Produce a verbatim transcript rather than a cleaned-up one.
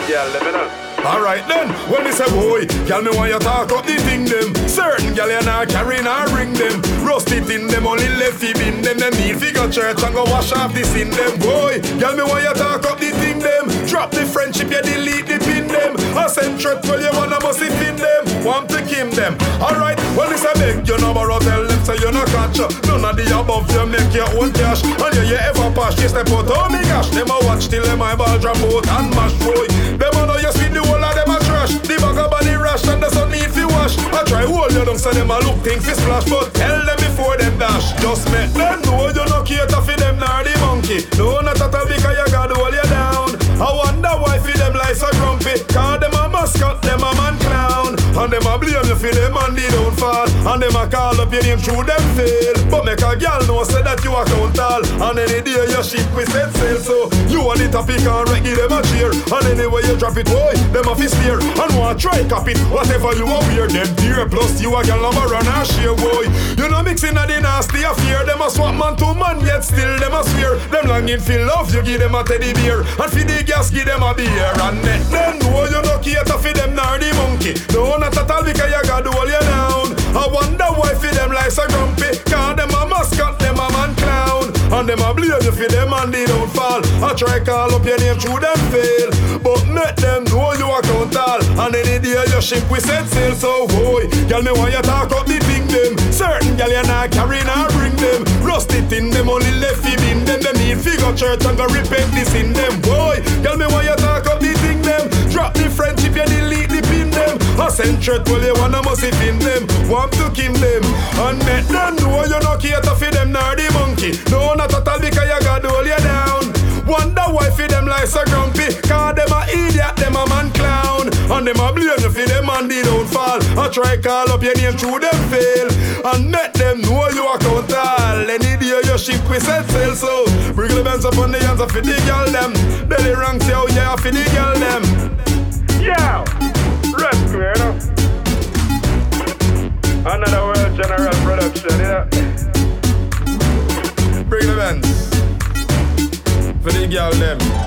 girl, let me know. Alright then, when me say boy, girl me want you talk up the thing them. Certain girl you not carry nor ring them. Rust it in them, only left fi bin them. Them need fi go church and go wash off the sin them. Boy, girl me want you talk up the thing them. Drop the friendship, you delete the pin them. I send threat well you wanna must it pin them. Want to kill them. Alright, well this a beg you no borrow tell them so you no catch up. None of the above you make your own cash. And you, you ever pass, you step out, oh me gosh. Them a watch till them eyeball drop out and mash boy. Them a know you speed the whole of them a trash. The bag of body rash and the sun need fi wash. I try hold you down so them a look things fi splash. But tell them before them dash. Just make them know you no cater fi them nor the monkey. No not at all because you got hold you down. I wonder why fi them like so grumpy. Cause them a mascot, them a man clown. And them a blame you fi them and the downfall. And them a call up your name through them fail. But make a girl know say that you account all. And any day your ship we set sail. So you want the topic and wreck give them a cheer. And anyway you drop it boy, them a fi steer. And want try cap it, whatever you a wear. Them dear plus you a girl number run and share boy. You know mixing a the nasty affair. Them a swap man to man yet still them a swear. Them longing feel love you give them a teddy bear. And fi the gas give them a beer. And let them know you no cater fi them nor the monkey. No not at all because you got hold you down. I wonder why fi them like so grumpy. Cause them a mascot, them a man clown. And them a blame you fi them and they don't fall. I try call up your name through them fail. But make them know you account all. And any day your ship we set sail. So boy, girl me want you talk up the thing them. Certain girl you not carry nor bring them. Rust it in them, only left fi bin them. Them need fi go church and go repent this in them. Boy, girl me want you talk up the thing them. Drop the friendship you delete the pin them. I send threat well you wanna must it in them. Want to kill them. And make them know you no cater fi them nor the monkey. No not at all because you got hold you down. Wonder why fi them like so grumpy. Cause them a idiot, them a man clown. And them a blame you fi them and they don't fall. I try call up your name through them fail. And make them know you account all. Any day your ship we set sail. So bring the bands up on the hands of the girl them. Belly ranks you out yeah fi the girl them. Yeah, rest clear enough. Another World General production, yeah. Bring the bands for the girl them.